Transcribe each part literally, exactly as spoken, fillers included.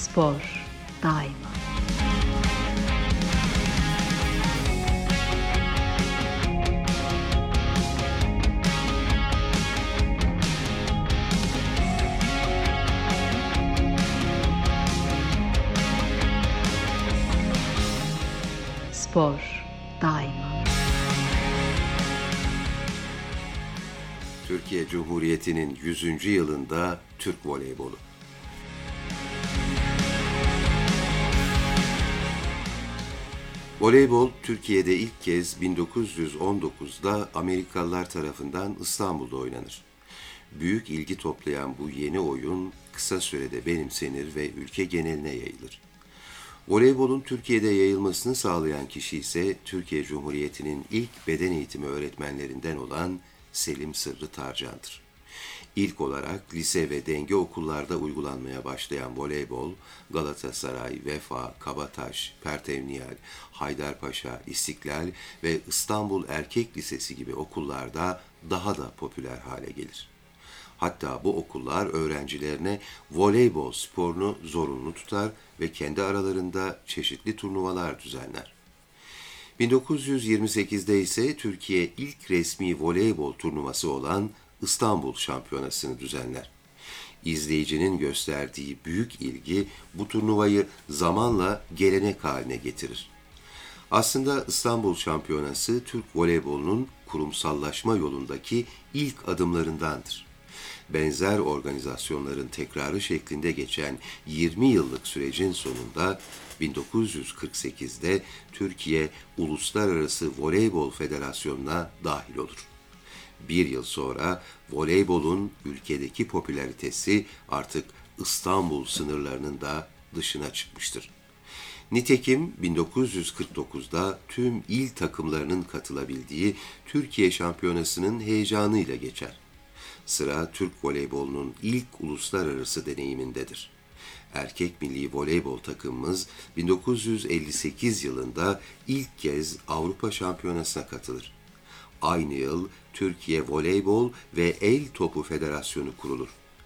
Spor daima. Spor daima. Türkiye Cumhuriyeti'nin yüzüncü yılında Türk voleybolu. Voleybol, Türkiye'de ilk kez bin dokuz yüz on dokuzda Amerikalılar tarafından İstanbul'da oynanır. Büyük ilgi toplayan bu yeni oyun kısa sürede benimsenir ve ülke geneline yayılır. Voleybolun Türkiye'de yayılmasını sağlayan kişi ise Türkiye Cumhuriyeti'nin ilk beden eğitimi öğretmenlerinden olan Selim Sırrı Tarcan'dır. İlk olarak lise ve denge okullarda uygulanmaya başlayan voleybol, Galatasaray, Vefa, Kabataş, Pertevniyal, Haydarpaşa, İstiklal ve İstanbul Erkek Lisesi gibi okullarda daha da popüler hale gelir. Hatta bu okullar öğrencilerine voleybol sporunu zorunlu tutar ve kendi aralarında çeşitli turnuvalar düzenler. bin dokuz yüz yirmi sekizde ise Türkiye ilk resmi voleybol turnuvası olan İstanbul Şampiyonası'nı düzenler. İzleyicinin gösterdiği büyük ilgi bu turnuvayı zamanla gelenek haline getirir. Aslında İstanbul Şampiyonası Türk voleybolunun kurumsallaşma yolundaki ilk adımlarındandır. Benzer organizasyonların tekrarı şeklinde geçen yirmi yıllık sürecin sonunda bin dokuz yüz kırk sekizde Türkiye Uluslararası Voleybol Federasyonu'na dahil olur. Bir yıl sonra voleybolun ülkedeki popülaritesi artık İstanbul sınırlarının da dışına çıkmıştır. Nitekim bin dokuz yüz kırk dokuzda tüm il takımlarının katılabildiği Türkiye Şampiyonası'nın heyecanıyla geçer. Sıra Türk voleybolunun ilk uluslararası deneyimindedir. Erkek milli voleybol takımımız bin dokuz yüz elli sekiz yılında ilk kez Avrupa Şampiyonası'na katılır. Aynı yıl Türkiye Voleybol ve El Topu Federasyonu kurulur.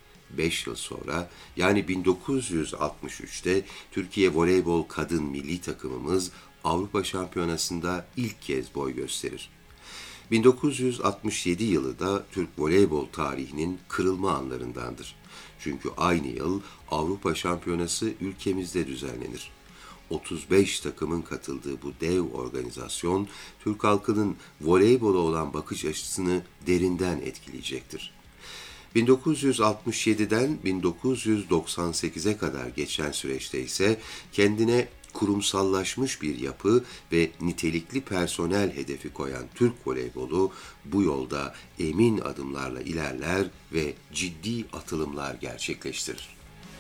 Beş yıl sonra yani bin dokuz yüz altmış üçte Türkiye Voleybol Kadın Milli Takımımız Avrupa Şampiyonası'nda ilk kez boy gösterir. bin dokuz yüz altmış yedi yılı da Türk voleybol tarihinin kırılma anlarındandır. Çünkü aynı yıl Avrupa Şampiyonası ülkemizde düzenlenir. otuz beş takımın katıldığı bu dev organizasyon, Türk halkının voleybola olan bakış açısını derinden etkileyecektir. bin dokuz yüz altmış yediden bin dokuz yüz doksan sekize kadar geçen süreçte ise kendine kurumsallaşmış bir yapı ve nitelikli personel hedefi koyan Türk voleybolu bu yolda emin adımlarla ilerler ve ciddi atılımlar gerçekleştirir.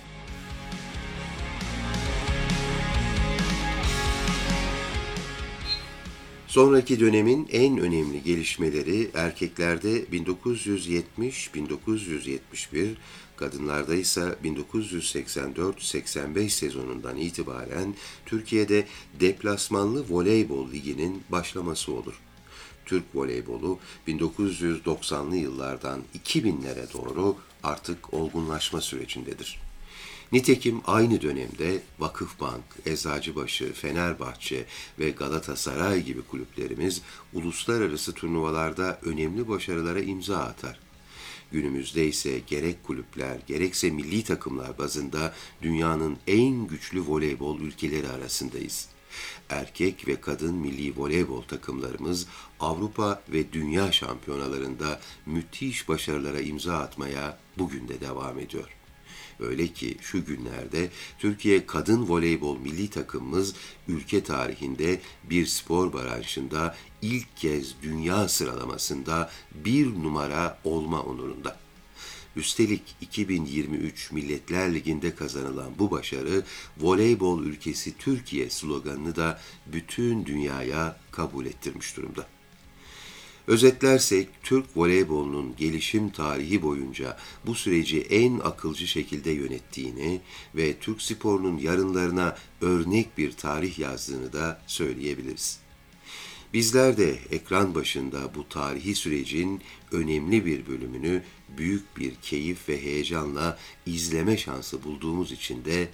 Sonraki dönemin en önemli gelişmeleri erkeklerde bin dokuz yüz yetmiş - bin dokuz yüz yetmiş bir, kadınlarda ise bin dokuz yüz seksen dört seksen beş sezonundan itibaren Türkiye'de deplasmanlı voleybol liginin başlaması olur. Türk voleybolu bin dokuz yüz doksanlı yıllardan iki binlere doğru artık olgunlaşma sürecindedir. Nitekim aynı dönemde Vakıfbank, Eczacıbaşı, Fenerbahçe ve Galatasaray gibi kulüplerimiz uluslararası turnuvalarda önemli başarılara imza atar. Günümüzde ise gerek kulüpler gerekse milli takımlar bazında dünyanın en güçlü voleybol ülkeleri arasındayız. Erkek ve kadın milli voleybol takımlarımız Avrupa ve dünya şampiyonalarında müthiş başarılara imza atmaya bugün de devam ediyor. Öyle ki şu günlerde Türkiye Kadın Voleybol Milli Takımımız ülke tarihinde bir spor branşında ilk kez dünya sıralamasında bir numara olma onurunda. Üstelik iki bin yirmi üç Milletler Ligi'nde kazanılan bu başarı, voleybol ülkesi Türkiye sloganını da bütün dünyaya kabul ettirmiş durumda. Özetlersek, Türk voleybolunun gelişim tarihi boyunca bu süreci en akılcı şekilde yönettiğini ve Türk sporunun yarınlarına örnek bir tarih yazdığını da söyleyebiliriz. Bizler de ekran başında bu tarihi sürecin önemli bir bölümünü büyük bir keyif ve heyecanla izleme şansı bulduğumuz için de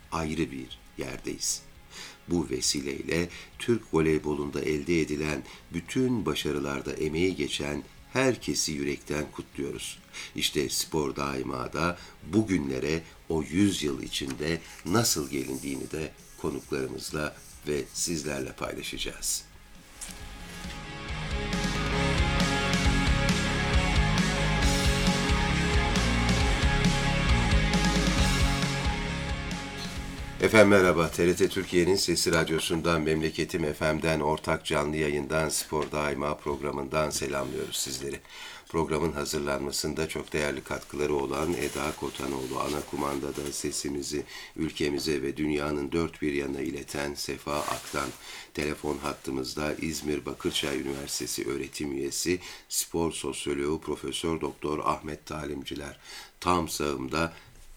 ayrı bir yerdeyiz. Bu vesileyle Türk voleybolunda elde edilen bütün başarılarda emeği geçen herkesi yürekten kutluyoruz. İşte Spor Daima'da bugünlere o yüz yıl içinde nasıl gelindiğini de konuklarımızla ve sizlerle paylaşacağız. Efendim merhaba, T R T Türkiye'nin Sesi Radyosu'ndan, Memleketim F M'den, ortak canlı yayından, Spor Daima programından selamlıyoruz sizleri. Programın hazırlanmasında çok değerli katkıları olan Eda Kotanoğlu, ana kumandada sesimizi ülkemize ve dünyanın dört bir yanına ileten Sefa Aktan, telefon hattımızda İzmir Bakırçay Üniversitesi öğretim üyesi, spor sosyoloğu Profesör Doktor Ahmet Talimciler, tam sağımda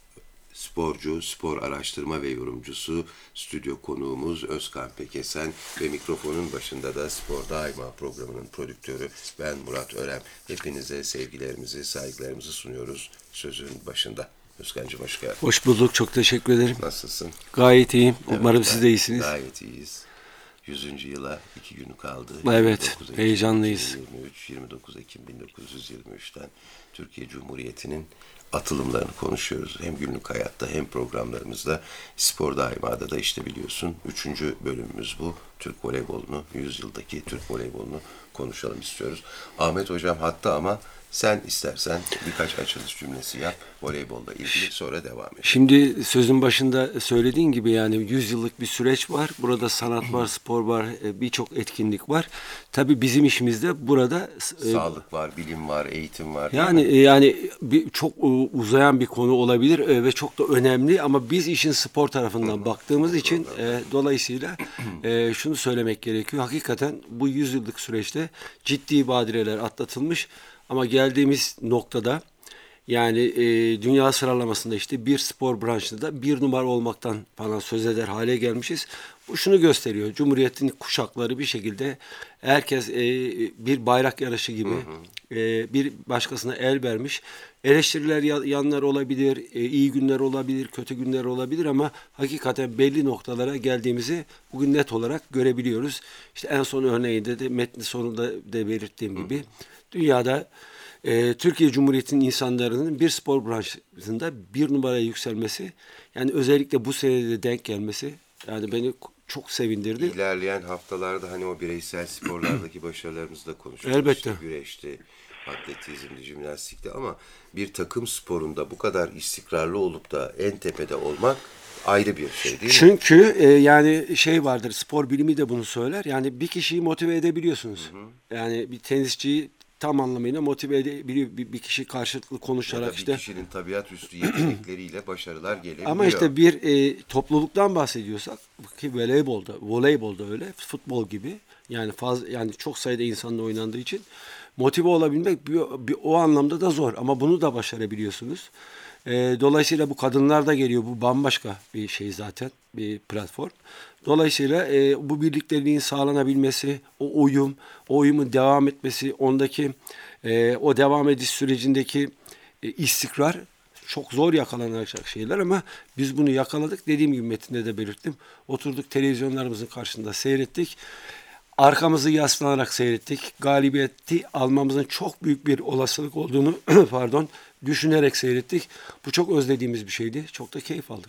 sporcu, spor araştırma ve yorumcusu, stüdyo konuğumuz Özkan Pekesen ve mikrofonun başında da Spor Daima programının prodüktörü ben Murat Örem. Hepinize sevgilerimizi, saygılarımızı sunuyoruz sözün başında. Özkan'cığım hoş geldin. Hoş bulduk, çok teşekkür ederim. Nasılsın? Gayet iyiyim. Evet, umarım siz de iyisiniz. Gayet iyiyiz. yüzüncü yıla iki günü kaldı. Evet, heyecanlıyız. yirmi üç yirmi dokuz Ekim bin dokuz yüz yirmi üçten Türkiye Cumhuriyeti'nin atılımlarını konuşuyoruz. Hem günlük hayatta hem programlarımızda. Spor Daima'da da işte biliyorsun üçüncü bölümümüz bu. Türk voleybolunu, yüz yıldaki Türk voleybolunu konuşalım istiyoruz. Ahmet Hocam hatta ama sen istersen birkaç açılış cümlesi yap voleybolla ilgili, sonra devam et. Şimdi sözün başında söylediğin gibi yani yüz yıllık bir süreç var. Burada sanat var, spor var, birçok etkinlik var. Tabii bizim işimizde burada sağlık var, bilim var, eğitim var. Yani yani bir, çok uzayan bir konu olabilir ve çok da önemli ama biz işin spor tarafından baktığımız için e, dolayısıyla e, şunu söylemek gerekiyor. Hakikaten bu yüz yıllık süreçte ciddi badireler atlatılmış. Ama geldiğimiz noktada yani e, dünya sıralamasında işte bir spor branşında bir numara olmaktan falan söz eder hale gelmişiz. Bu şunu gösteriyor. Cumhuriyetin kuşakları bir şekilde herkes e, bir bayrak yarışı gibi hı hı. E, bir başkasına el vermiş. Eleştiriler yanlar olabilir, e, iyi günler olabilir, kötü günler olabilir ama hakikaten belli noktalara geldiğimizi bugün net olarak görebiliyoruz. İşte en son örneğinde de metni sonunda da belirttiğim gibi hı hı. dünyada e, Türkiye Cumhuriyeti'nin insanların bir spor branşında bir numaraya yükselmesi, yani özellikle bu senede denk gelmesi yani beni çok sevindirdi. İlerleyen haftalarda hani o bireysel sporlardaki başarılarımızı da konuşacağız. Elbette. İşte güreşti, atletizmdi, jimnastikti ama bir takım sporunda bu kadar istikrarlı olup da en tepede olmak ayrı bir şey değil mi? Çünkü e, yani şey vardır, spor bilimi de bunu söyler. Yani bir kişiyi motive edebiliyorsunuz. Hı hı. Yani bir tenisçiyi tam anlamıyla motive edebiliyor. Bir, bir kişi karşılıklı konuşarak ya da bir işte. kişinin tabiat üstü yetenekleriyle başarılar gelebiliyor. Ama işte bir e, topluluktan bahsediyorsak ki voleybolda, voleybolda öyle, futbol gibi yani fazla yani çok sayıda insanla oynandığı için motive olabilmek bir, bir, o anlamda da zor ama bunu da başarabiliyorsunuz. E, dolayısıyla bu kadınlar da geliyor. Bu bambaşka bir şey zaten, bir platform. Dolayısıyla e, bu birlikteliğin sağlanabilmesi, o uyum, o uyumun devam etmesi, ondaki e, o devam ediş sürecindeki e, istikrar çok zor yakalanacak şeyler ama biz bunu yakaladık. Dediğim gibi metinde de belirttim. Oturduk televizyonlarımızın karşısında seyrettik. Arkamızı yaslanarak seyrettik. Galibiyeti almamızın çok büyük bir olasılık olduğunu pardon düşünerek seyrettik. Bu çok özlediğimiz bir şeydi. Çok da keyif aldık.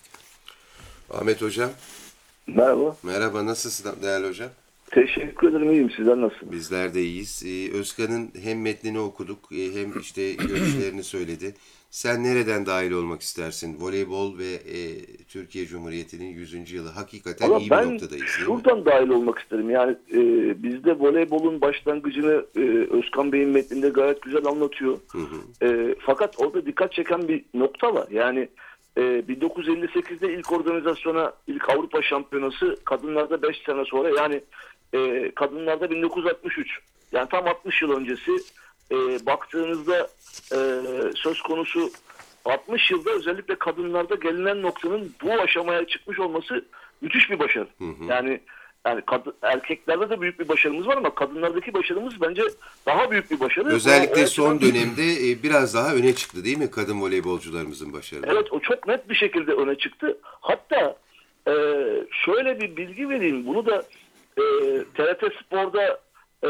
Ahmet Hocam. Merhaba. Merhaba, nasılsın değerli hocam? Teşekkür ederim, iyiyim. Sizler nasılsınız? Bizler de iyiyiz. Ee, Özkan'ın hem metnini okuduk hem işte görüşlerini söyledi. Sen nereden dahil olmak istersin? Voleybol ve e, Türkiye Cumhuriyeti'nin yüzüncü yılı hakikaten Ama iyi ben bir noktadayız değil mi? şuradan dahil olmak isterim. Yani e, bizde voleybolun başlangıcını e, Özkan Bey'in metninde gayet güzel anlatıyor. Hı hı. E, fakat orada dikkat çeken bir nokta var. Yani e, bin dokuz yüz elli sekizde ilk organizasyona, ilk Avrupa Şampiyonası kadınlarda beş sene sonra, yani e, kadınlarda bin dokuz yüz altmış üç. Yani tam altmış yıl öncesi. E, baktığınızda e, söz konusu altmış yılda özellikle kadınlarda gelinen noktanın bu aşamaya çıkmış olması müthiş bir başarı. Hı hı. Yani yani kad- erkeklerde de büyük bir başarımız var ama kadınlardaki başarımız bence daha büyük bir başarı. Özellikle o, o son açıdan... dönemde e, biraz daha öne çıktı değil mi kadın voleybolcularımızın başarıları? Evet, o çok net bir şekilde öne çıktı. Hatta e, şöyle bir bilgi vereyim. Bunu da e, T R T Spor'da e,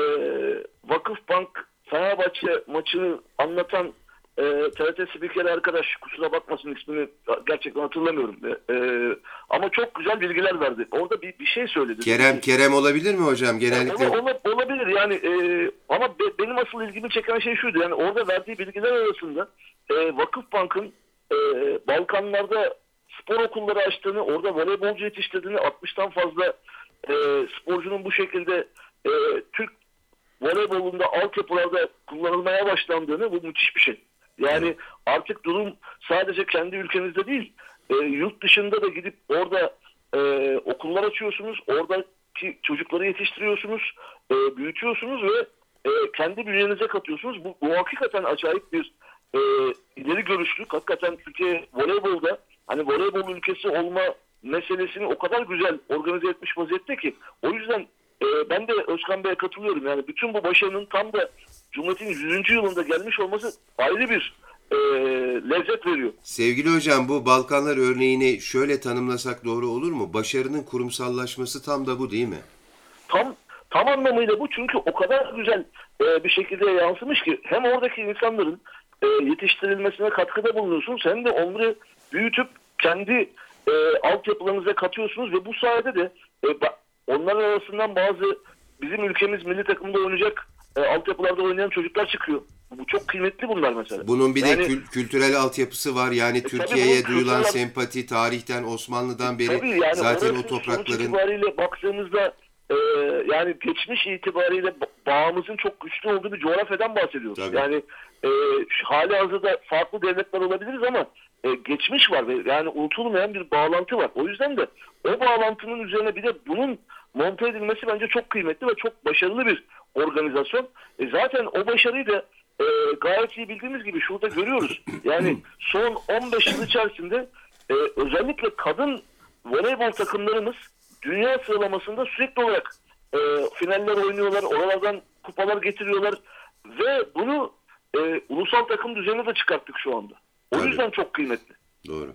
Vakıfbank Fenerbahçe maçını anlatan e, T R T spikeri arkadaş, kusura bakmasın ismini gerçekten hatırlamıyorum. E, e, ama çok güzel bilgiler verdi. Orada bir, bir şey söyledi. Kerem Kerem olabilir mi hocam? Genellikle Ama ola- olabilir yani e, ama be, benim asıl ilgimi çeken şey şuydu. Yani orada verdiği bilgiler arasında e, Vakıfbank'ın e, Balkanlarda spor okulları açtığını, orada voleybolcu yetiştirdiğini, altmıştan fazla e, sporcunun bu şekilde e, Türk voleybolunda altyapılarda kullanılmaya başlandığını, bu müthiş bir şey. Yani artık durum sadece kendi ülkenizde değil, e, yurt dışında da gidip orada e, okullar açıyorsunuz, oradaki çocukları yetiştiriyorsunuz, e, büyütüyorsunuz ve e, kendi bünyenize katıyorsunuz. Bu, bu hakikaten acayip bir e, ileri görüşlük. Hakikaten Türkiye voleybolda hani voleybol ülkesi olma meselesini o kadar güzel organize etmiş vaziyette ki, o yüzden e, ben de Özkan Bey'e katılıyorum. Yani bütün bu başarının tam da Cumhuriyet'in yüzüncü yılında gelmiş olması ayrı bir e, lezzet veriyor. Sevgili hocam, bu Balkanlar örneğini şöyle tanımlasak doğru olur mu? Başarının kurumsallaşması tam da bu değil mi? Tam tam anlamıyla bu, çünkü o kadar güzel e, bir şekilde yansımış ki hem oradaki insanların e, yetiştirilmesine katkıda bulunuyorsunuz, hem de onları büyütüp kendi e, altyapılarınıza katıyorsunuz ve bu sayede de e, onların arasından bazı bizim ülkemiz milli takımda oynayacak e, altyapılarda oynayan çocuklar çıkıyor. Bu çok kıymetli bunlar mesela. Bunun bir de yani, kül- kültürel altyapısı var. Yani e, Türkiye'ye duyulan kültürel... sempati tarihten, Osmanlı'dan beri tabii yani zaten o sonuç toprakların... itibariyle baktığımızda e, yani geçmiş itibariyle bağımızın çok güçlü olduğu bir coğrafyadan bahsediyoruz. Tabii. Yani e, hali hazırda farklı devletler olabiliriz ama e, geçmiş var ve yani unutulmayan bir bağlantı var. O yüzden de o bağlantının üzerine bir de bunun monte edilmesi bence çok kıymetli ve çok başarılı bir organizasyon. E, zaten o başarıyı da e, gayet iyi bildiğimiz gibi şurada görüyoruz. Yani son on beş yıl içerisinde e, özellikle kadın voleybol takımlarımız dünya sıralamasında sürekli olarak e, finaller oynuyorlar, oralardan kupalar getiriyorlar ve bunu e, ulusal takım düzenine de çıkarttık şu anda. O Tabii. yüzden çok kıymetli. Doğru.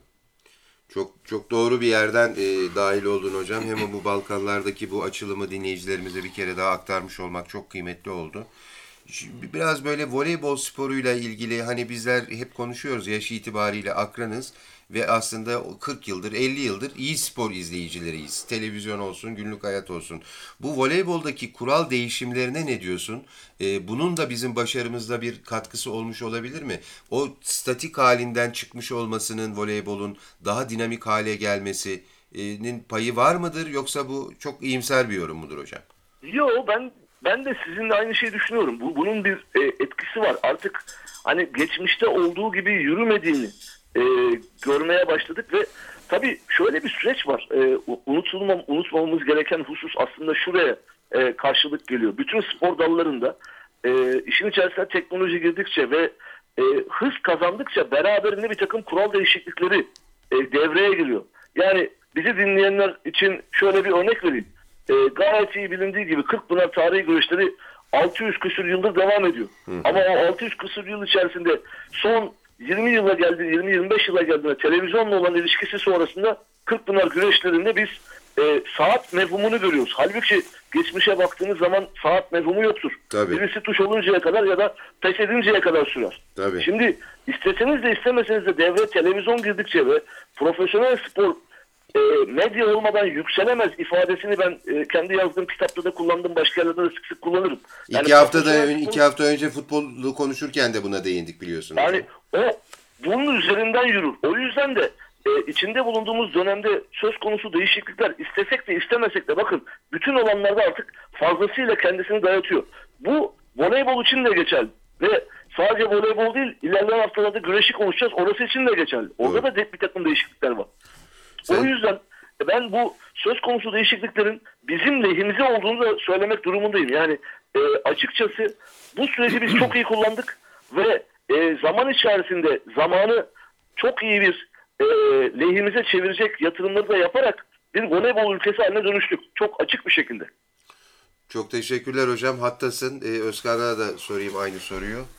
Çok çok doğru bir yerden e, dahil oldun hocam. Hem bu Balkanlardaki bu açılımı dinleyicilerimize bir kere daha aktarmış olmak çok kıymetli oldu. Şimdi biraz böyle voleybol sporuyla ilgili, hani bizler hep konuşuyoruz, yaş itibariyle akranız ve aslında kırk yıldır, elli yıldır iyi spor izleyicileriyiz. Televizyon olsun, günlük hayat olsun. Bu voleyboldaki kural değişimlerine ne diyorsun? Ee, bunun da bizim başarımızda bir katkısı olmuş olabilir mi? O statik halinden çıkmış olmasının, voleybolun daha dinamik hale gelmesinin payı var mıdır? Yoksa bu çok iyimser bir yorum mudur hocam? Yo, ben ben de sizinle aynı şeyi düşünüyorum. Bu, bunun bir e, etkisi var. Artık hani geçmişte olduğu gibi yürümediğini e, görmeye başladık ve tabii şöyle bir süreç var. E, unutulmam, unutmamamız gereken husus aslında şuraya e, karşılık geliyor. Bütün spor dallarında e, işin içerisine teknoloji girdikçe ve e, hız kazandıkça beraberinde bir takım kural değişiklikleri e, devreye giriyor. Yani bizi dinleyenler için şöyle bir örnek vereyim. E, gayet iyi bilindiği gibi Kırkpınar tarihi güreşleri altı yüz küsur yıldır devam ediyor. Hı. Ama o altı yüz küsur yıl içerisinde son yirmi yıla geldi, yirmi yirmi beş yıla geldiğinde televizyonla olan ilişkisi sonrasında Kırkpınar güreşlerinde biz e, saat mefhumunu görüyoruz. Halbuki geçmişe baktığınız zaman saat mefhumu yoktur. Tabii. Birisi tuş oluncaya kadar ya da pes edinceye kadar sürer. Tabii. Şimdi isteseniz de istemeseniz de devreye televizyon girdikçe ve profesyonel spor E, medya olmadan yükselemez ifadesini ben e, kendi yazdığım kitapta da kullandım, başka yerlerde de sık sık kullanırım. Yani iki haftada futbol, iki hafta önce futbolu konuşurken de buna değindik biliyorsunuz. Yani o bunun üzerinden yürür. O yüzden de e, içinde bulunduğumuz dönemde söz konusu değişiklikler istesek de istemesek de bakın bütün alanlarda artık fazlasıyla kendisini dayatıyor. Bu voleybol için de geçerli ve sadece voleybol değil, ilerleyen haftalarda güreşi konuşacağız, orası için de geçerli. Orada evet. da bir takım değişiklikler var. Sen... O yüzden ben bu söz konusu değişikliklerin bizim lehimize olduğunu da söylemek durumundayım. Yani e, açıkçası bu süreci biz çok iyi kullandık ve e, zaman içerisinde zamanı çok iyi bir e, lehimize çevirecek yatırımları da yaparak bir voleybol ülkesi haline dönüştük. Çok açık bir şekilde. Çok teşekkürler hocam. Hattasın. Ee, Özkan'a da sorayım aynı soruyu.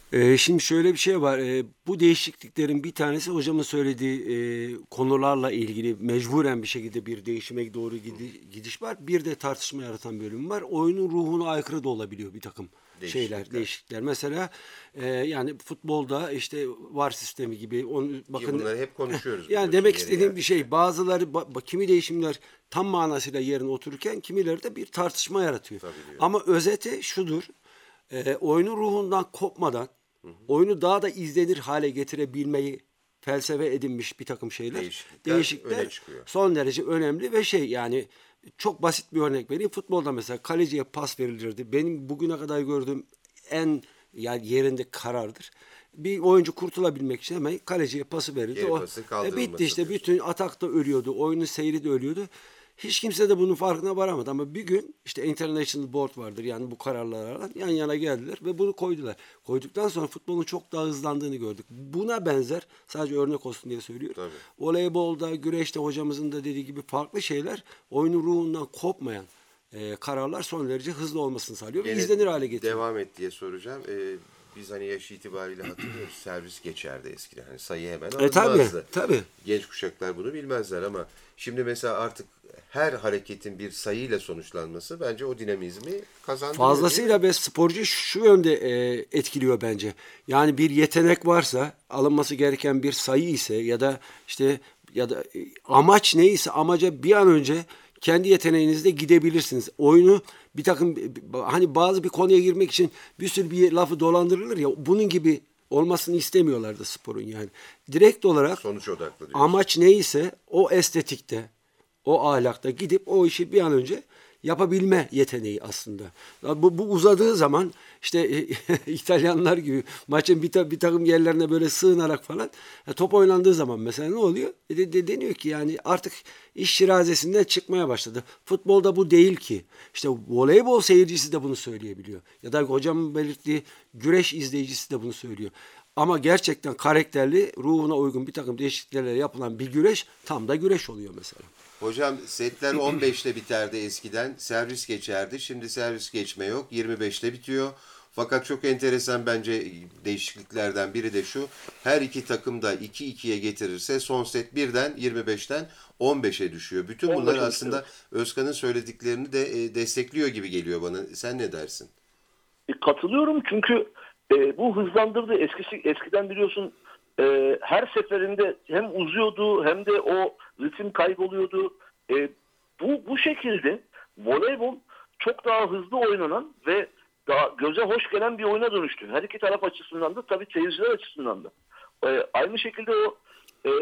Ee, şimdi şöyle bir şey var. Ee, bu değişikliklerin bir tanesi hocamın söylediği e, konularla ilgili mecburen bir şekilde bir değişime doğru gidi- gidiş var. Bir de tartışma yaratan bölüm var. Oyunun ruhuna aykırı da olabiliyor bir takım şeyler, Değişiklikler. değişiklikler. Mesela e, yani futbolda işte VAR sistemi gibi. Onu, Ki bakın, bunları hep konuşuyoruz. yani biliyorsun, demek yeri istediğim bir geldi. şey. Bazıları ba- kimi değişimler tam manasıyla yerine otururken kimileri de bir tartışma yaratıyor. Tabii diyor. Ama özeti şudur. E, oyunun ruhundan kopmadan oyunu daha da izlenir hale getirebilmeyi felsefe edinmiş bir takım şeyler. Değişiklikler öne çıkıyor. son derece önemli ve şey yani çok basit bir örnek vereyim. Futbolda mesela kaleciye pas verilirdi. Benim bugüne kadar gördüğüm en yani yerinde karardır. Bir oyuncu kurtulabilmek için hemen kaleciye pası verirdi. Geri O pası e, kaldırılması bitti işte diyorsun. bütün atak da ölüyordu. Oyunun seyri de ölüyordu. Hiç kimse de bunun farkına varamadı ama bir gün işte International Board vardır yani bu kararlarla yan yana geldiler ve bunu koydular. Koyduktan sonra futbolun çok daha hızlandığını gördük. Buna benzer sadece örnek olsun diye söylüyorum. Tabii. Voleybolda, güreşte hocamızın da dediği gibi farklı şeyler oyunun ruhundan kopmayan e, kararlar son derece hızlı olmasını sağlıyor ve Gene izlenir hale getiriyor. Devam et diye soracağım. Ee, biz hani yaş itibariyle hatırlıyoruz. Servis geçerdi eskiden. Hani sayı hemen E tabii, alınmazdı. tabii. Genç kuşaklar bunu bilmezler ama şimdi mesela artık her hareketin bir sayıyla sonuçlanması bence o dinamizmi kazandırıyor. Fazlasıyla ve sporcu şu yönde e, etkiliyor bence. Yani bir yetenek varsa alınması gereken bir sayı ise ya da işte ya da e, amaç neyse amaca bir an önce kendi yeteneğinizle gidebilirsiniz. Oyunu bir takım hani bazı bir konuya girmek için bir sürü bir lafı dolandırılır ya bunun gibi olmasını istemiyorlardı sporun yani. Direkt olarak Sonuç odaklı diyorsun. amaç neyse o estetikte, o ahlakta gidip o işi bir an önce yapabilme yeteneği aslında. Bu, bu uzadığı zaman işte İtalyanlar gibi maçın bir, ta, bir takım yerlerine böyle sığınarak falan ya top oynandığı zaman mesela ne oluyor? E de, de, deniyor ki yani artık iş şirazesinden çıkmaya başladı. Futbolda bu değil ki. İşte voleybol seyircisi de bunu söyleyebiliyor. Ya da hocamın belirttiği güreş izleyicisi de bunu söylüyor. Ama gerçekten karakterli, ruhuna uygun bir takım değişikliklerle yapılan bir güreş tam da güreş oluyor mesela. Hocam setler on beşte biterdi eskiden. Servis geçerdi. Şimdi servis geçme yok. yirmi beşte bitiyor. Fakat çok enteresan bence değişikliklerden biri de şu. Her iki takım da iki ikiye getirirse son set birden yirmi beşten on beşe düşüyor. Bütün bunlar on beşe aslında Özkan'ın söylediklerini de e, destekliyor gibi geliyor bana. Sen ne dersin? E, katılıyorum çünkü e, bu hızlandırdı. Eskisi eskiden biliyorsun e, her seferinde hem uzuyordu hem de o ritim kayboluyordu. E, bu bu şekilde voleybol çok daha hızlı oynanan ve daha göze hoş gelen bir oyuna dönüştü. Her iki taraf açısından da tabii seyirciler açısından da. E, aynı şekilde o e,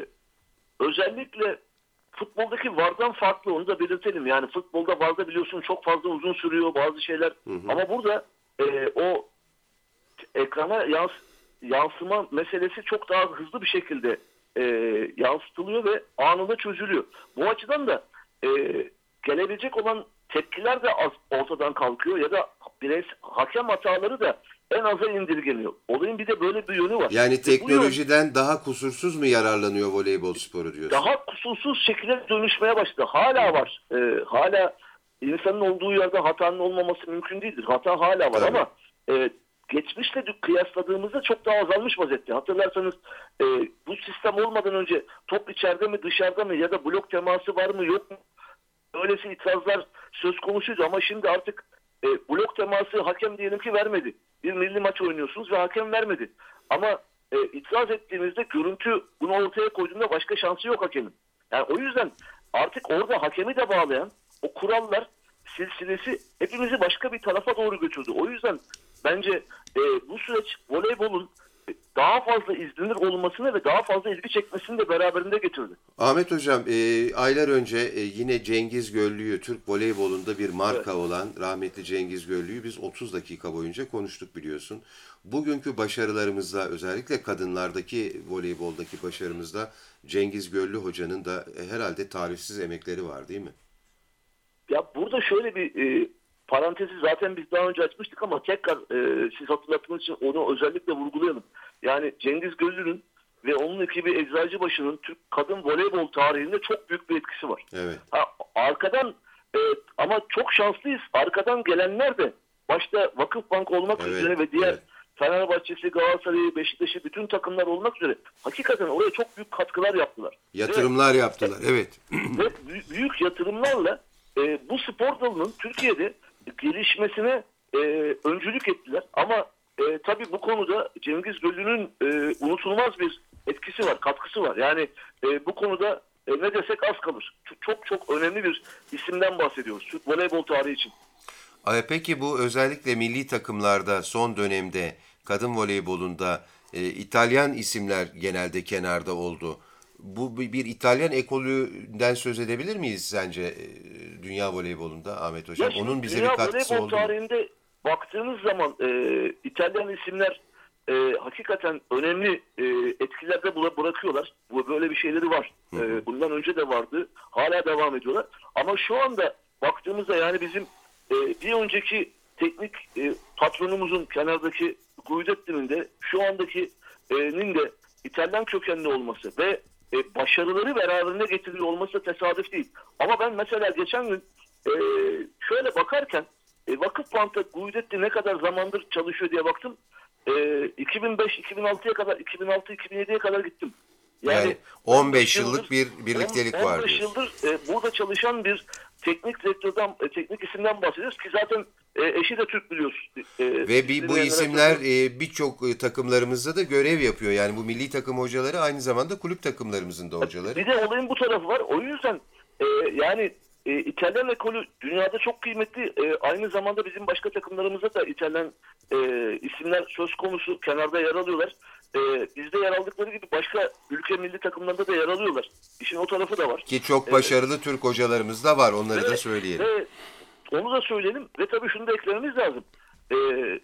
özellikle futboldaki VAR'dan farklı, onu da belirtelim. Yani futbolda VAR'da biliyorsun çok fazla uzun sürüyor bazı şeyler. Hı hı. Ama burada e, o ekrana yans, yansıma meselesi çok daha hızlı bir şekilde e, yansıtılıyor ve anında çözülüyor. Bu açıdan da e, gelebilecek olan tepkiler de az, ortadan kalkıyor ya da bireysel hakem hataları da en aza indirgeniyor. Olayın bir de böyle bir yönü var. Yani Ve teknolojiden yön, daha kusursuz mu yararlanıyor voleybol sporu diyorsun? Daha kusursuz şekilde dönüşmeye başladı. Hala var. Ee, hala insanın olduğu yerde hatanın olmaması mümkün değildir. Hata hala var. Tabii. Ama e, geçmişle kıyasladığımızda çok daha azalmış vaziyette. Hatırlarsanız e, bu sistem olmadan önce top içeride mi dışarıda mı ya da blok teması var mı yok mu? Öylesi itirazlar söz konusuydu ama şimdi artık e, blok teması hakem diyelim ki vermedi. Bir milli maç oynuyorsunuz ve hakem vermedi. Ama e, itiraz ettiğinizde görüntü bunu ortaya koyduğunda başka şansı yok hakemin. Yani o yüzden artık orada hakemi de bağlayan o kurallar silsilesi hepimizi başka bir tarafa doğru götürdü. O yüzden bence e, bu süreç voleybolun daha fazla izlenir olmasını ve daha fazla ilgi çekmesini de beraberinde getirdi. Ahmet Hocam, e, aylar önce e, yine Cengiz Göllü'yü, Türk voleybolunda bir marka evet. olan rahmetli Cengiz Göllü'yü biz otuz dakika boyunca konuştuk biliyorsun. Bugünkü başarılarımızda, özellikle kadınlardaki voleyboldaki başarımızda Cengiz Göllü Hoca'nın da e, herhalde tarifsiz emekleri var değil mi? Ya burada şöyle bir... E, parantezi zaten biz daha önce açmıştık ama tekrar e, siz hatırlatmanız için onu özellikle vurgulayalım. Yani Cengiz Göllü'nün ve onun ekibi Eczacıbaşı'nın Türk kadın voleybol tarihinde çok büyük bir etkisi var. Evet. Ha, arkadan e, ama çok şanslıyız. Arkadan gelenler de başta Vakıfbank olmak evet, üzere ve diğer evet. Fenerbahçe'si, Galatasaray'ı, Beşiktaş'ı bütün takımlar olmak üzere hakikaten oraya çok büyük katkılar yaptılar. Yatırımlar ve, yaptılar, evet. Ve büyük yatırımlarla e, bu spor dalının Türkiye'de gelişmesine e, öncülük ettiler. Ama e, tabii bu konuda Cengiz Göllü'nün e, unutulmaz bir etkisi var, katkısı var. Yani e, bu konuda e, ne desek az kalır. Çok, çok çok önemli bir isimden bahsediyoruz Türk voleybol tarihi için. Peki bu özellikle milli takımlarda son dönemde kadın voleybolunda e, İtalyan isimler genelde kenarda oldu. Bu bir, bir İtalyan ekolünden söz edebilir miyiz sence e, dünya voleybolunda Ahmet Hocam? Ya Onun bize dünya bir katkısı voleybol oldu mu? tarihinde baktığınız zaman e, İtalyan isimler e, hakikaten önemli e, etkilerde bıra- bırakıyorlar. Bu böyle bir şeyleri var. E, bundan önce de vardı. Hala devam ediyorlar. Ama şu anda baktığımızda yani bizim e, bir önceki teknik e, patronumuzun kenardaki Guidetti'nin de şu andaki'nin de İtalyan kökenli olması ve e, başarıları beraberine getiriyor olması da tesadüf değil. Ama ben mesela geçen gün e, şöyle bakarken e, Vakıfbank'ta Guidetti ne kadar zamandır çalışıyor diye baktım. E, iki bin beş iki bin altıya kadar, iki bin altı iki bin yediye kadar gittim. Yani on beş yıllık bir birliktelik var on beş yıldır e, burada çalışan bir teknik direktörden, e, teknik isimden bahsediyoruz ki zaten e, eşi de Türk biliyoruz. E, Ve bir, bu isimler e, birçok e, takımlarımızda da görev yapıyor. Yani bu milli takım hocaları aynı zamanda kulüp takımlarımızın da hocaları. Bir de olayın bu tarafı var. O yüzden e, yani e, İtalyan ekolü dünyada çok kıymetli. E, aynı zamanda bizim başka takımlarımızda da İtalyan e, isimler söz konusu. Kenarda yer alıyorlar. E, bizde yer aldıkları gibi başka ülke milli takımlarında da yer alıyorlar. İşin o tarafı da var. Ki çok başarılı ee, Türk hocalarımız da var. Onları ve, da söyleyelim. Ve onu da söyleyelim. Ve tabii şunu da eklememiz lazım. E,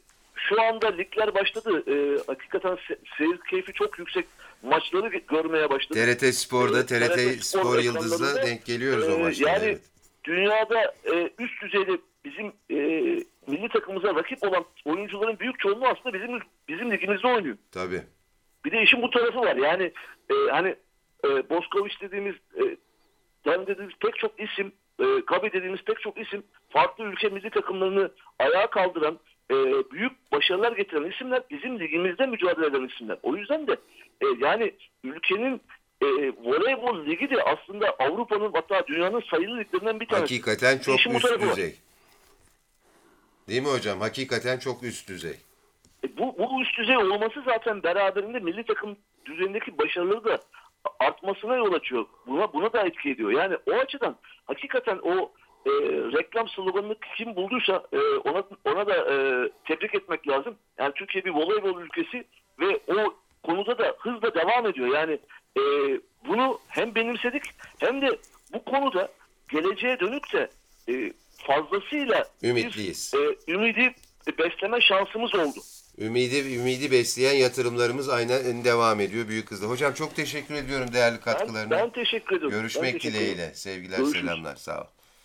şu anda ligler başladı. E, hakikaten se- seyir keyfi çok yüksek. Maçları görmeye başladık. T R T Spor'da, T R T, T R T Spor, Spor Yıldız'la denk geliyoruz e, o maçlara. Yani evet. Dünyada e, üst düzeyde bizim e, milli takımımıza rakip olan oyuncuların büyük çoğunluğu aslında bizim bizim ligimizde oynuyor. Tabii. Bir de işin bu tarafı var. Yani e, hani e, Boskovic dediğimiz, e, Dan dediğimiz pek çok isim, e, Gabi dediğimiz pek çok isim farklı ülke milli takımlarını ayağa kaldıran, e, büyük başarılar getiren isimler bizim ligimizde mücadele eden isimler. O yüzden de e, yani ülkenin e, voleybol ligi de aslında Avrupa'nın hatta dünyanın sayılı liglerinden bir tanesi. Hakikaten çok İşin üst düzey. Var. Değil mi hocam? Hakikaten çok üst düzey. E bu, bu üst düzey olması zaten beraberinde milli takım düzeyindeki başarıları da artmasına yol açıyor. Buna buna da etki ediyor. Yani o açıdan hakikaten o e, reklam sloganını kim bulduysa e, ona ona da e, tebrik etmek lazım. Yani Türkiye bir voleybol ülkesi ve o konuda da hızla devam ediyor. Yani e, bunu hem benimsedik hem de bu konuda geleceğe dönük de e, fazlasıyla ümitliyiz. Bir, e, ümidi besleme şansımız oldu. Ümidi, ümidi besleyen yatırımlarımız aynen devam ediyor büyük hızla. Hocam çok teşekkür ediyorum değerli katkılarına. Ben, ben teşekkür ediyorum. Görüşmek teşekkür dileğiyle. Sevgiler, Görüşürüz. selamlar. Sağ ol.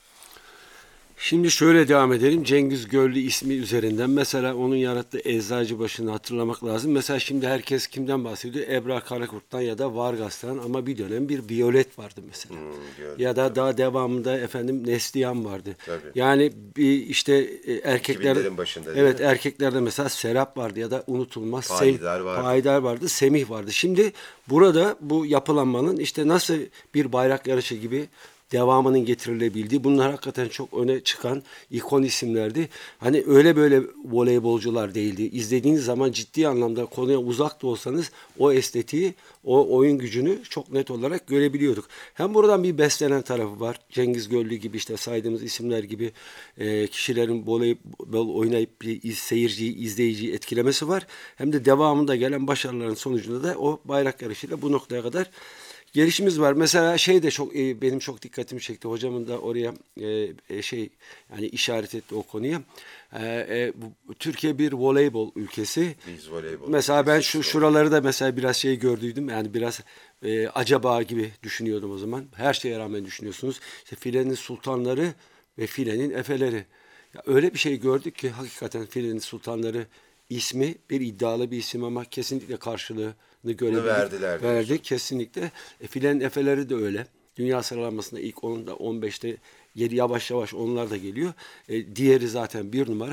Şimdi şöyle devam edelim. Cengiz Göllü ismi üzerinden. Mesela onun yarattığı Eczacıbaşı'nı hatırlamak lazım. Mesela şimdi herkes kimden bahsediyor? Ebrar Karakurt'tan ya da Vargas'tan ama bir dönem bir Violet vardı mesela. Hmm, ya da daha devamında efendim Neslihan vardı. Tabii. Yani bir işte erkekler başında, evet mi? Erkeklerde mesela Serap vardı ya da unutulmaz Payidar vardı. Payidar vardı, Semih vardı. Şimdi burada bu yapılanmanın işte nasıl bir bayrak yarışı gibi devamının getirilebildiği, bunlar hakikaten çok öne çıkan ikon isimlerdi. Hani öyle böyle voleybolcular değildi. İzlediğiniz zaman ciddi anlamda konuya uzak da olsanız o estetiği, o oyun gücünü çok net olarak görebiliyorduk. Hem buradan bir beslenen tarafı var. Cengiz Göllü gibi işte saydığımız isimler gibi e, kişilerin voleybol oynayıp bir iz, seyirciyi, izleyiciyi etkilemesi var. Hem de devamında gelen başarıların sonucunda da o bayrak yarışıyla bu noktaya kadar gelişimiz var. Mesela şey de çok e, benim çok dikkatimi çekti. Hocamın da oraya e, şey yani işaret etti o konuya. E, e, bu, Türkiye bir voleybol ülkesi. Biz voleybol. Mesela ben şu şuraları da mesela biraz şey gördüydüm. Yani biraz e, acaba gibi düşünüyordum o zaman. Her şeye rağmen düşünüyorsunuz. İşte filenin sultanları ve filenin efeleri. Ya öyle bir şey gördük ki hakikaten filenin sultanları ismi bir iddialı bir isim ama kesinlikle karşılığı verdiler. Verdik kesinlikle. E, filenin efeleri de öyle. Dünya sıralamasında ilk onda on beşte yedi yavaş yavaş onlar da geliyor. E, diğeri zaten bir numara.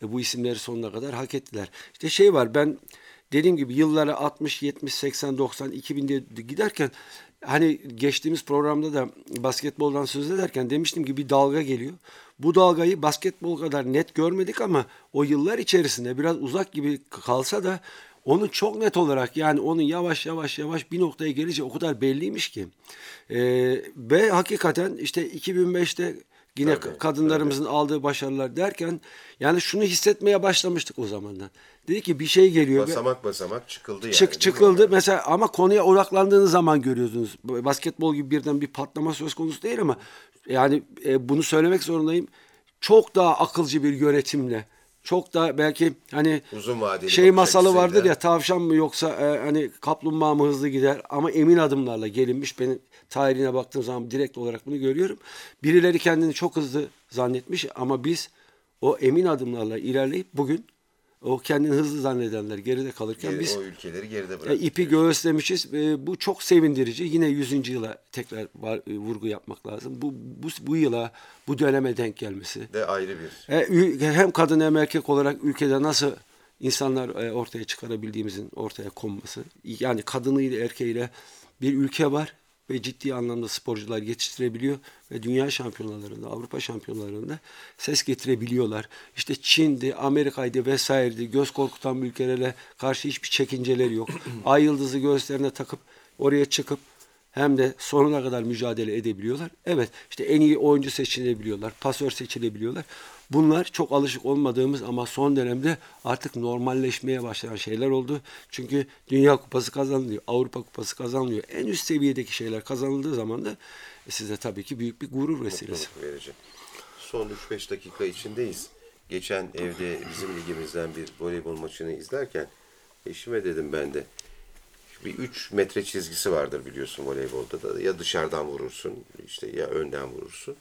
E, bu isimleri sonuna kadar hak ettiler. İşte şey var, ben dediğim gibi yıllara altmış, yetmiş, seksen, doksan, iki binde giderken hani geçtiğimiz programda da basketboldan söz ederken demiştim ki bir dalga geliyor. Bu dalgayı basketbol kadar net görmedik ama o yıllar içerisinde biraz uzak gibi kalsa da onu çok net olarak, yani onun yavaş yavaş yavaş bir noktaya gelince o kadar belliymiş ki. Ee, ve hakikaten işte iki bin beşte yine Tabii, kadınlarımızın tabii. aldığı başarılar derken yani şunu hissetmeye başlamıştık o zamandan. Dedi ki bir şey geliyor. Basamak basamak çıkıldı yani. Çık, çıkıldı mesela, ama konuya odaklandığınız zaman görüyorsunuz. Basketbol gibi birden bir patlama söz konusu değil ama yani e, bunu söylemek zorundayım. Çok daha akılcı bir yönetimle, çok da belki hani uzun vadeli şey masalı açısıyla. vardır ya, tavşan mı yoksa e, hani kaplumbağa mı hızlı gider, ama emin adımlarla gelinmiş. Benim tarihine baktığım zaman direkt olarak bunu görüyorum. Birileri kendini çok hızlı zannetmiş ama biz o emin adımlarla ilerleyip bugün o kendini hızlı zannedenler geride kalırken Geri, biz o ülkeleri geride e, bıraktık. ipi göğüslemişiz. E, bu çok sevindirici. Yine yüzüncü yıla tekrar var, e, vurgu yapmak lazım. Bu, bu bu yıla, bu döneme denk gelmesi. De ayrı bir. E, hem kadın hem erkek olarak ülkede nasıl insanlar e, ortaya çıkarabildiğimizin ortaya konması. Yani kadınıyla erkeğiyle bir ülke var ve ciddi anlamda sporcular yetiştirebiliyor ve dünya şampiyonalarında, Avrupa şampiyonalarında ses getirebiliyorlar. İşte Çin'di, Amerika'ydı vesairedi, göz korkutan ülkelere karşı hiçbir çekinceleri yok. Ay yıldızı göğüslerine takıp oraya çıkıp hem de sonuna kadar mücadele edebiliyorlar. Evet, işte en iyi oyuncu seçilebiliyorlar, pasör seçilebiliyorlar. Bunlar çok alışık olmadığımız ama son dönemde artık normalleşmeye başlayan şeyler oldu. Çünkü Dünya Kupası kazanılıyor, Avrupa Kupası kazanılıyor. En üst seviyedeki şeyler kazanıldığı zaman da e, size tabii ki büyük bir gurur vesilesi. Verici. Son üç beş dakika içindeyiz. Geçen evde bizim ligimizden bir voleybol maçını izlerken eşime dedim ben de, bir üç metre çizgisi vardır biliyorsun voleybolda da, ya dışarıdan vurursun işte ya önden vurursun.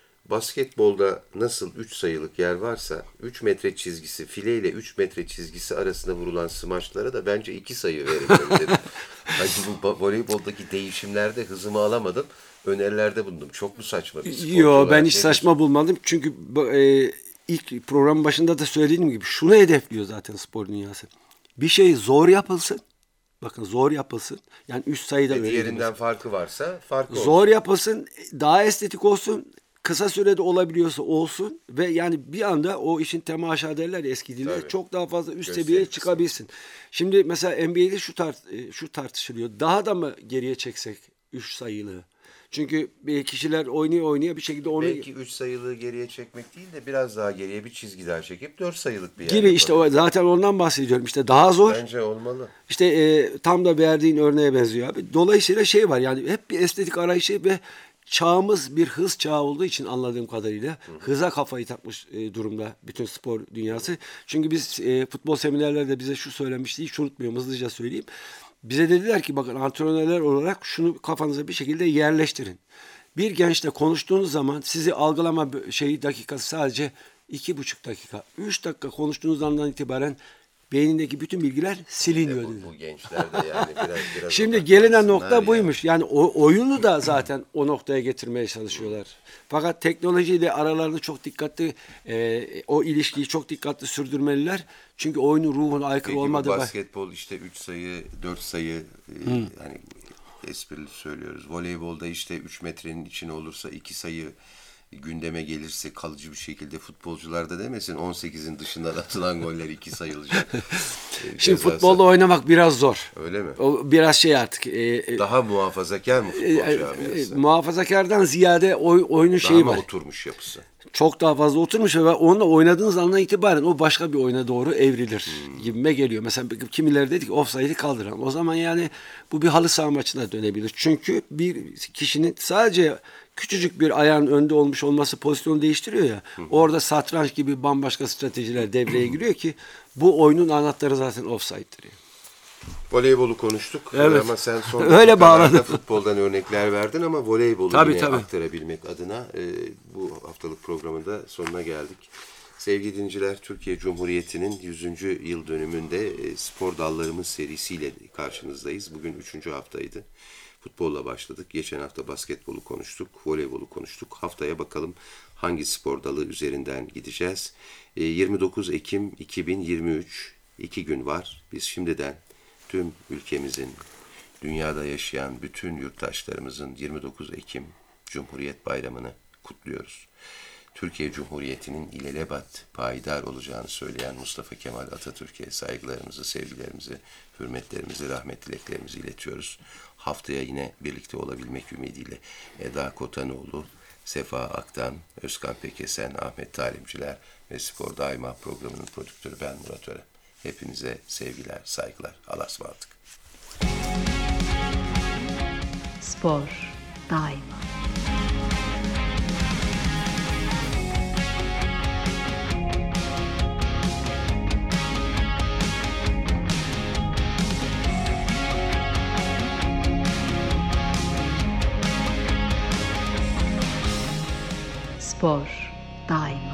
Basketbolda nasıl üç sayılık yer varsa üç metre çizgisi, fileyle üç metre çizgisi arasında vurulan smaçlara da bence iki sayı verelim dedim. Hani bu voleyboldaki değişimlerde hızımı alamadım. Önerilerde bulundum. Çok mu saçma bir spor? Yok, ben hiç saçma bulmadım. Çünkü e, ilk programın başında da söylediğim gibi şunu hedefliyor zaten spor dünyası. Bir şey zor yapılsın. Bakın, zor yapılsın. Yani üç sayıda e, öyle. Diğerinden farkı varsa farkı olsun. Zor yapılsın, daha estetik olsun. Kısa sürede olabiliyorsa olsun ve yani bir anda o işin temaşa derler eski dille, Tabii. çok daha fazla üst Gösterisi. seviyeye çıkabilsin. Şimdi mesela N B A'de şu tart şu tartışılıyor. Daha da mı geriye çeksek üç sayılığı? Çünkü kişiler oynuyor oynuyor bir şekilde onu... Belki üç sayılığı geriye çekmek değil de biraz daha geriye bir çizgi daha çekip dört sayılık bir yer gibi işte o, zaten ondan bahsediyorum. İşte daha zor. Bence olmalı. İşte e, tam da verdiğin örneğe benziyor abi. Dolayısıyla şey var, yani hep bir estetik arayışı ve çağımız bir hız çağı olduğu için anladığım kadarıyla hı hı. hıza kafayı takmış e, durumda bütün spor dünyası. Çünkü biz e, futbol seminerlerde bize şu söylenmişti, hiç unutmuyorum, hızlıca söyleyeyim. Bize dediler ki bakın, antrenörler olarak şunu kafanıza bir şekilde yerleştirin. Bir gençle konuştuğunuz zaman sizi algılama şeyi dakikası sadece iki buçuk dakika. Üç dakika konuştuğunuz andan itibaren beynindeki bütün bilgiler siliniyor. Bu, bu gençler de yani biraz biraz Şimdi gelinen nokta yani. buymuş. Yani o oyunu da zaten o noktaya getirmeye çalışıyorlar. Fakat teknolojiyle aralarında çok dikkatli, e, o ilişkiyi çok dikkatli sürdürmeliler. Çünkü oyunun ruhuna aykırı Peki, olmadığı... basketbol işte üç sayı, dört sayı e, hani esprili söylüyoruz. Voleybolda işte üç metrenin içine olursa iki sayı gündeme gelirse kalıcı bir şekilde, futbolcular da demesin on sekizin dışından atılan goller iki sayılacak. Şimdi futbolda oynamak biraz zor. Öyle mi? O biraz şey artık. E, Daha muhafazakar mı futbol e, camiası? E, muhafazakardan ziyade oy, oyunun daha şeyi mı var. oturmuş yapısı? Çok daha fazla oturmuş ve onunla oynadığınız andan itibaren o başka bir oyuna doğru evrilir hmm. gibime geliyor. Mesela kimileri dedik ki offside'i kaldıran. O zaman yani bu bir halı saha maçına dönebilir. Çünkü bir kişinin sadece küçücük bir ayağın önde olmuş olması pozisyonu değiştiriyor ya. Hmm. Orada satranç gibi bambaşka stratejiler devreye giriyor ki bu oyunun anahtarı zaten offside'dir. Yani. Voleybolu konuştuk evet. ama sen son öyle bağladım. Futboldan örnekler verdin ama voleybolu tabii, yine tabii. aktarabilmek adına e, bu haftalık programında sonuna geldik. Sevgili dinleyiciler, Türkiye Cumhuriyeti'nin yüzüncü yıl dönümünde e, spor dallarımız serisiyle karşınızdayız. Bugün üçüncü haftaydı. Futbolla başladık. Geçen hafta basketbolu konuştuk, voleybolu konuştuk. Haftaya bakalım hangi spor dalı üzerinden gideceğiz. E, yirmi dokuz Ekim iki bin yirmi üç, iki gün var. Biz şimdiden tüm ülkemizin, dünyada yaşayan bütün yurttaşlarımızın yirmi dokuz Ekim Cumhuriyet Bayramı'nı kutluyoruz. Türkiye Cumhuriyeti'nin ilelebet payidar olacağını söyleyen Mustafa Kemal Atatürk'e saygılarımızı, sevgilerimizi, hürmetlerimizi, rahmet dileklerimizi iletiyoruz. Haftaya yine birlikte olabilmek ümidiyle Eda Kotanoğlu, Sefa Aktan, Özkan Pekesen, Ahmet Talimciler ve Spor Daima programının prodüktörü ben Murat Ören. Hepinize sevgiler, saygılar. Allah'a ısmarladık. Spor daima. Spor daima.